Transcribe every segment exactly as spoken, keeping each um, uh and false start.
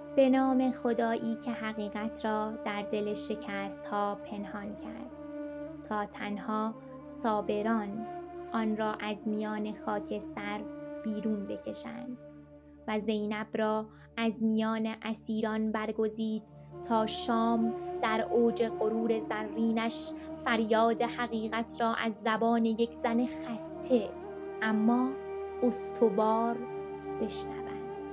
به نام خدایی که حقیقت را در دل شکست ها پنهان کرد تا تنها صابران آن را از میان خاکستر بیرون بکشند و زینب را از میان اسیران برگزید تا شام در اوج غرور زرینش فریاد حقیقت را از زبان یک زن خسته اما استوار بشنوند.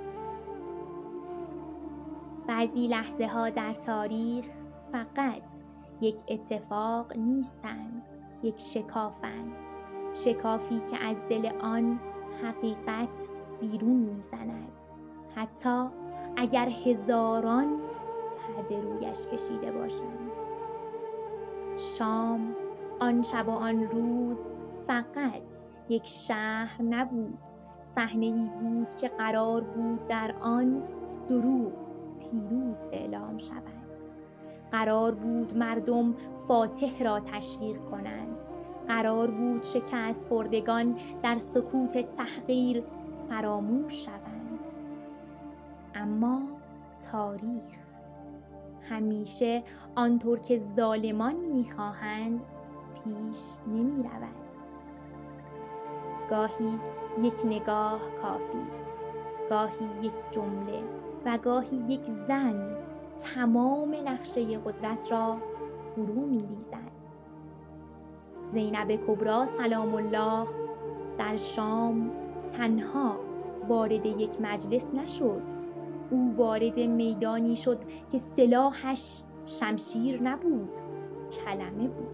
بعضی لحظه ها در تاریخ فقط یک اتفاق نیستند، یک شکافند، شکافی که از دل آن حقیقت بیرون میزند، حتی اگر هزاران پرده رویش کشیده باشند. شام آن شب و آن روز فقط یک شهر نبود، صحنه‌ای بود که قرار بود در آن دروغ پیروز اعلام شود. قرار بود مردم فاتح را تشویق کنند. قرار بود شکست خوردگان در سکوت تحقیر فراموش شوند. اما تاریخ همیشه آنطور که ظالمان می‌خواهند پیش نمی‌رود. گاهی یک نگاه کافی است، گاهی یک جمله و گاهی یک زن تمام نقشه قدرت را فرو می‌ریزد. زینب کبری سلام الله در شام تنها وارد یک مجلس نشد، او وارد میدانی شد که سلاحش شمشیر نبود، کلمه بود.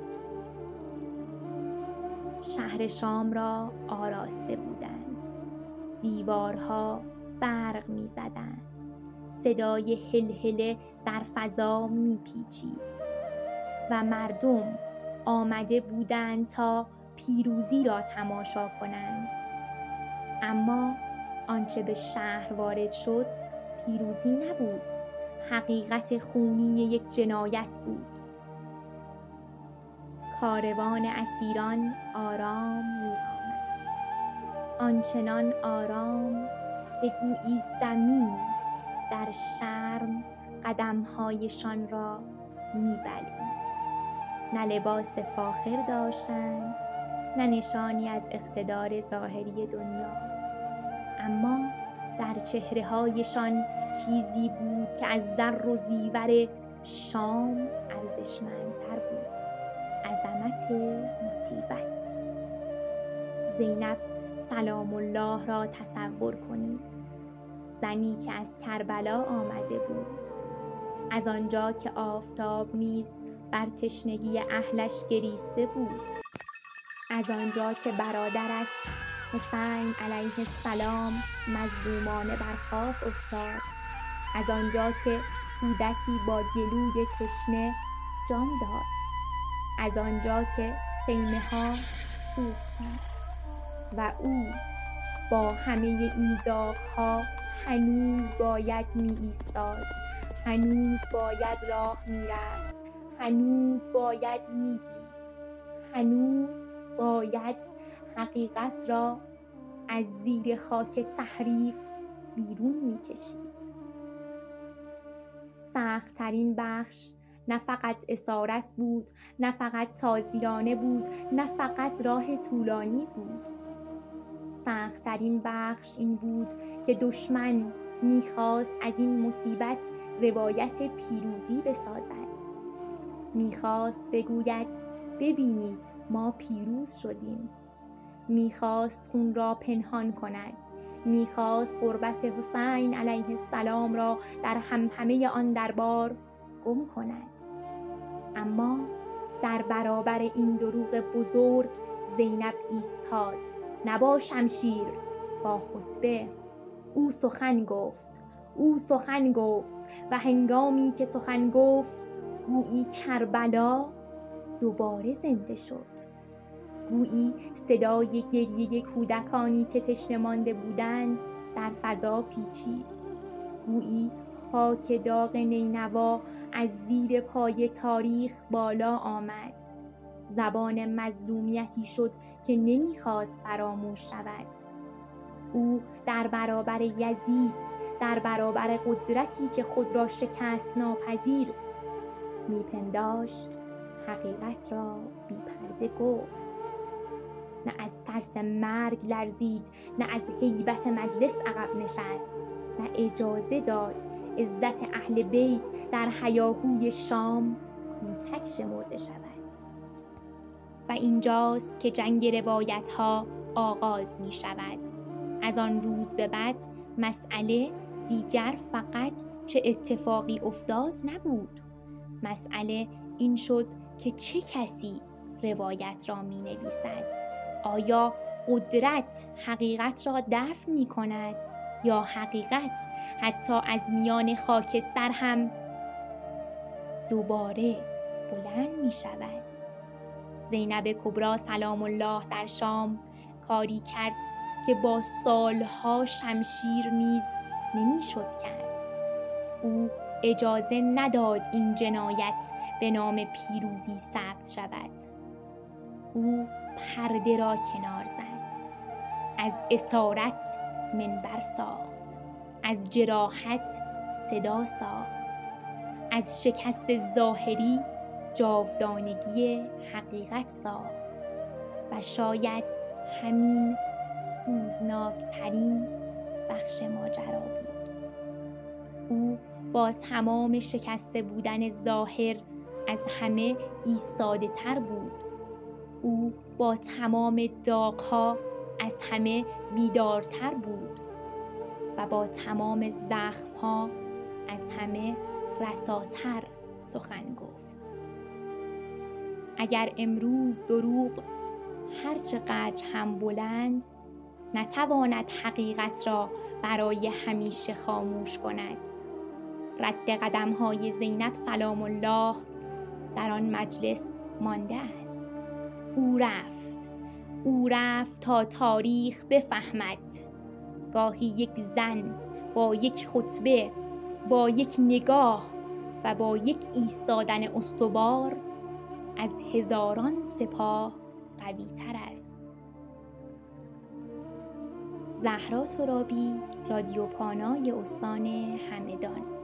شهر شام را آراسته بودند، دیوارها برق می‌زدند، صدای هلهله در فضا می‌پیچید و مردم آمده بودند تا پیروزی را تماشا کنند. اما آنچه به شهر وارد شد پیروزی نبود، حقیقت خونین یک جنایت بود. کاروان اسیران آرام می‌آمد، آنچنان آرام که گویی زمین در شرم قدم‌هایشان را می‌بلعید. نه لباس فاخر داشتند، نه نشانی از اقتدار ظاهری دنیا، اما در چهره‌هایشان چیزی بود که از زر و زیور شام ارزشمندتر بود: عظمت مصیبت. زینب سلام الله را تصور کنید، زنی که از کربلا آمده بود، از آنجا که آفتاب نیز بر تشنگی اهلش گریسته بود، از آنجا که برادرش حسین علیه السلام مظلومانه بر خاک افتاد، از آنجا که کودکی با گلوی تشنه جان داد، از آنجا که خیمه ها سوختند و او با همه این داغ‌ها هنوز باید می ایستاد، هنوز باید راه می رفت، هنوز باید می دید، هنوز باید حقیقت را از زیر خاک تحریف بیرون می کشید. سخت‌ترین بخش نه فقط اسارت بود، نه فقط تازیانه بود، نه فقط راه طولانی بود. سخت‌ترین بخش این بود که دشمن می‌خواست از این مصیبت روایت پیروزی بسازد. می‌خواست بگوید ببینید ما پیروز شدیم. می‌خواست خون را پنهان کند. می‌خواست غربت حسین علیه السلام را در همهمه آن دربار گم کند. اما در برابر این دروغ بزرگ زینب ایستاد، نه با شمشیر، با خطبه. او سخن گفت، او سخن گفت و هنگامی که سخن گفت گویی کربلا دوباره زنده شد. گویی صدای گریه کودکانی که تشنه مانده بودند در فضا پیچید. گویی خاک داغ نینوا از زیر پای تاریخ بالا آمد. زبان مظلومیتی شد که نمیخواست فراموش شود. او در برابر یزید در برابر قدرتی که خود را شکست ناپذیر میپنداشت، حقیقت را بی پرده گفت. نه از ترس مرگ لرزید، نه از هیبت مجلس عقب نشست، نه اجازه داد عزت اهل بیت در هیاهوی شام کوچک شمرده شود. و اینجاست که جنگ روایت ها آغاز می شود. از آن روز به بعد مسئله دیگر فقط چه اتفاقی افتاد نبود. مسئله این شد که چه کسی روایت را می نویسد. آیا قدرت حقیقت را دفن می کند یا حقیقت حتی از میان خاکستر هم دوباره بلند می شود؟ زینب کبری سلام الله در شام کاری کرد که با سالها شمشیر نیز نمی شد کرد. او اجازه نداد این جنایت به نام پیروزی ثبت شود. او پرده را کنار زد. از اسارت منبر ساخت. از جراحت صدا ساخت. از شکست ظاهری جاودانگی حقیقت ساخت. و شاید همین سوزناکترین بخش ماجرا بود. او با تمام شکسته بودن ظاهر از همه ایستاده تر بود. او با تمام داغ‌ها از همه بیدارتر بود و با تمام زخم‌ها از همه رساتر سخن گفت. اگر امروز دروغ هرچقدر هم بلند نتواند حقیقت را برای همیشه خاموش کند، رد قدم‌های زینب سلام الله در آن مجلس مانده است. او رفت، او رفت تا تاریخ بفهمد. گاهی یک زن با یک خطبه، با یک نگاه و با یک ایستادن استوار از هزاران سپاه قوی تر است. زهرا ترابی، رادیو پانای استان همدان.